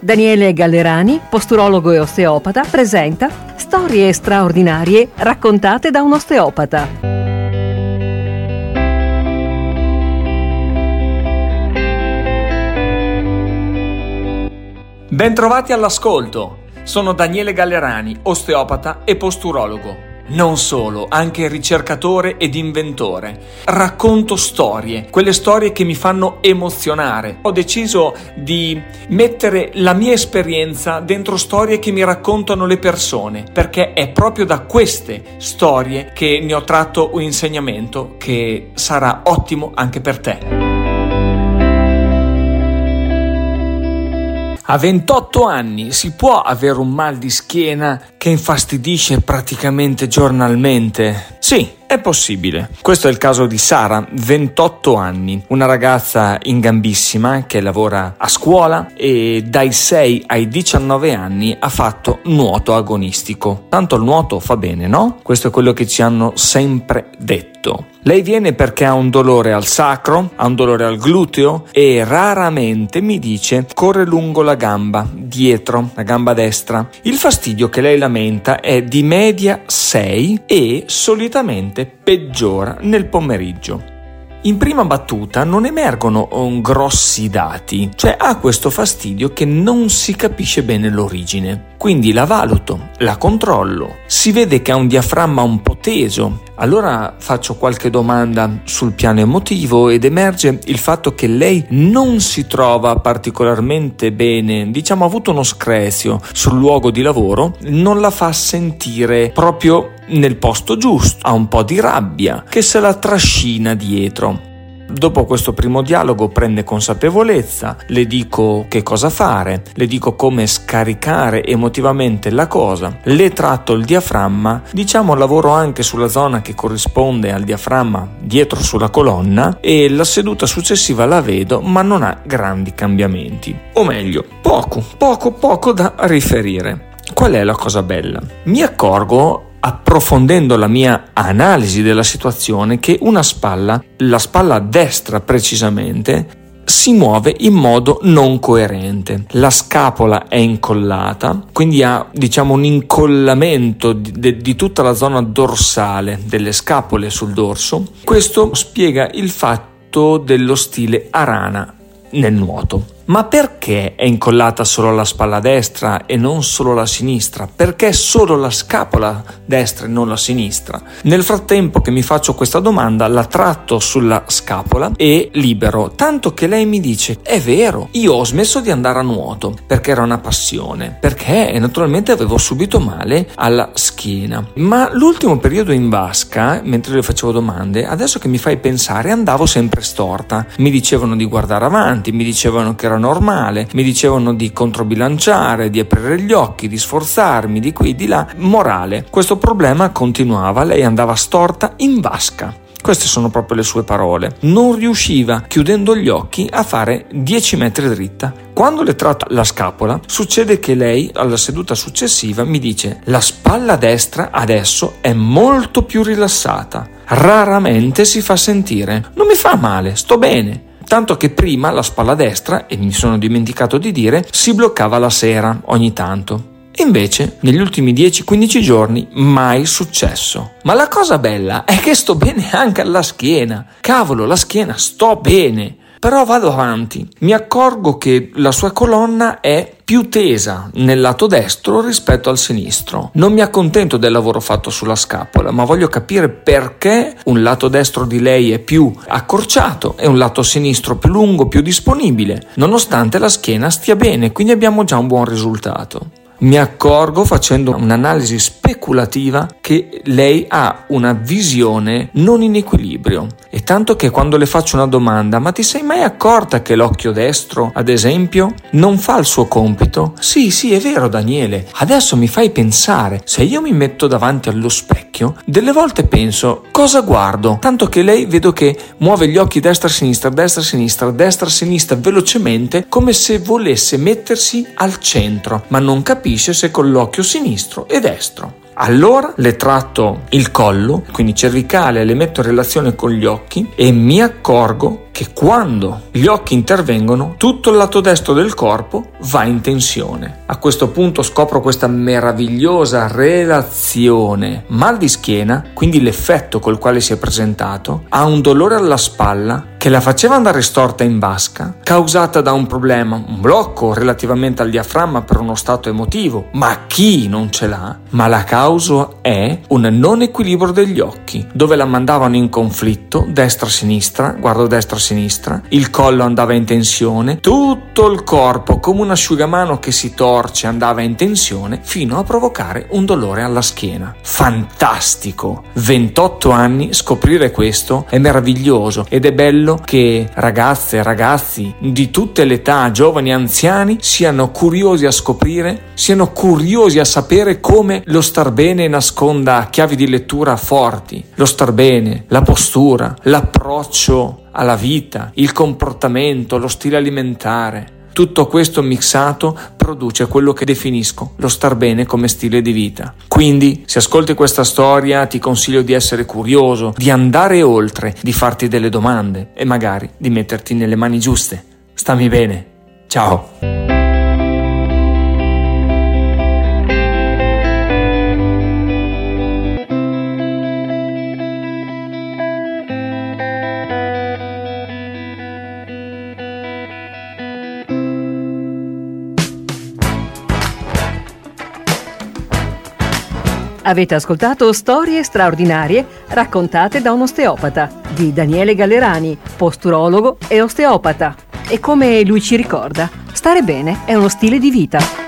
Daniele Gallerani, posturologo e osteopata, presenta Storie straordinarie raccontate da un osteopata. Bentrovati all'ascolto. Sono Daniele Gallerani, osteopata e posturologo. Non solo, anche ricercatore ed inventore. Racconto storie, quelle storie che mi fanno emozionare. Ho deciso di mettere la mia esperienza dentro storie che mi raccontano le persone, perché è proprio da queste storie che ne ho tratto un insegnamento che sarà ottimo anche per te. A 28 anni si può avere un mal di schiena che infastidisce praticamente giornalmente? Sì, è possibile. Questo è il caso di Sara, 28 anni, una ragazza in gambissima che lavora a scuola e dai 6 ai 19 anni ha fatto nuoto agonistico. Tanto il nuoto fa bene, no? Questo è quello che ci hanno sempre detto. Lei viene perché ha un dolore al sacro, ha un dolore al gluteo e raramente mi dice corre lungo la gamba, dietro, la gamba destra. Il fastidio che lei lamenta è di media 6 e solitamente peggiora nel pomeriggio. In prima battuta non emergono grossi dati, cioè ha questo fastidio che non si capisce bene l'origine. Quindi la valuto, la controllo, si vede che ha un diaframma un po' teso. Allora faccio qualche domanda sul piano emotivo ed emerge il fatto che lei non si trova particolarmente bene, diciamo ha avuto uno screzio sul luogo di lavoro, non la fa sentire proprio nel posto giusto, ha un po' di rabbia che se la trascina dietro. Dopo questo primo dialogo prende consapevolezza, le dico che cosa fare, le dico come scaricare emotivamente la cosa, le tratto il diaframma, diciamo lavoro anche sulla zona che corrisponde al diaframma dietro sulla colonna e la seduta successiva la vedo ma non ha grandi cambiamenti, o meglio, poco da riferire. Qual è la cosa bella? Mi accorgo, approfondendo la mia analisi della situazione, che una spalla, la spalla destra precisamente, si muove in modo non coerente. La scapola è incollata, quindi ha un incollamento di tutta la zona dorsale delle scapole sul dorso. Questo spiega il fatto dello stile a rana nel nuoto. Ma perché è incollata solo la spalla destra e non solo la sinistra? Perché solo la scapola destra e non la sinistra? Nel frattempo che mi faccio questa domanda, la tratto sulla scapola e libero, tanto che lei mi dice: è vero, io ho smesso di andare a nuoto perché era una passione, perché naturalmente avevo subito male alla schiena, ma l'ultimo periodo in vasca, mentre le facevo domande, adesso che mi fai pensare, andavo sempre storta. Mi dicevano di guardare avanti, mi dicevano che era normale, mi dicevano di controbilanciare, di aprire gli occhi, di sforzarmi di qui di là. Morale, questo problema continuava, lei andava storta in vasca. Queste sono proprio le sue parole. Non riusciva, chiudendo gli occhi, a fare 10 metri dritta. Quando le tratto la scapola, succede che lei, alla seduta successiva, mi dice: la spalla destra adesso è molto più rilassata. Raramente si fa sentire. Non mi fa male, sto bene. Tanto che prima la spalla destra, e mi sono dimenticato di dire, si bloccava la sera ogni tanto. E invece, negli ultimi 10-15 giorni, mai successo. Ma la cosa bella è che sto bene anche alla schiena. Cavolo, la schiena, sto bene. Però vado avanti. Mi accorgo che la sua colonna è più tesa nel lato destro rispetto al sinistro. Non mi accontento del lavoro fatto sulla scapola, ma voglio capire perché un lato destro di lei è più accorciato e un lato sinistro più lungo, più disponibile, nonostante la schiena stia bene, quindi abbiamo già un buon risultato. Mi accorgo, facendo un'analisi speculativa, che lei ha una visione non in equilibrio, e tanto che quando le faccio una domanda: ma ti sei mai accorta che l'occhio destro, ad esempio, non fa il suo compito? Sì, è vero Daniele, adesso mi fai pensare, se io mi metto davanti allo specchio, delle volte penso: cosa guardo? Tanto che lei vedo che muove gli occhi destra-sinistra velocemente, come se volesse mettersi al centro, ma non capisce se con l'occhio sinistro e destro. Allora le tratto il collo, quindi cervicale, le metto in relazione con gli occhi e mi accorgo che quando gli occhi intervengono tutto il lato destro del corpo va in tensione. A questo punto scopro questa meravigliosa relazione mal di schiena, quindi l'effetto col quale si è presentato, ha un dolore alla spalla che la faceva andare storta in vasca, causata da un problema, un blocco relativamente al diaframma per uno stato emotivo, ma chi non ce l'ha? Ma la causa è un non equilibrio degli occhi, dove la mandavano in conflitto, destra-sinistra, guardo destra-sinistra, il collo andava in tensione, tutto il corpo come un asciugamano che si torce andava in tensione fino a provocare un dolore alla schiena. Fantastico! 28 anni, scoprire questo è meraviglioso ed è bello che ragazze e ragazzi di tutte le età, giovani e anziani, siano curiosi a scoprire, siano curiosi a sapere come lo star bene nasconda chiavi di lettura forti. Lo star bene, la postura, l'approccio alla vita, il comportamento, lo stile alimentare. Tutto questo mixato produce quello che definisco lo star bene come stile di vita. Quindi, se ascolti questa storia, ti consiglio di essere curioso, di andare oltre, di farti delle domande e magari di metterti nelle mani giuste. Stammi bene. Ciao. Avete ascoltato Storie straordinarie raccontate da un osteopata di Daniele Gallerani, posturologo e osteopata. E come lui ci ricorda, stare bene è uno stile di vita.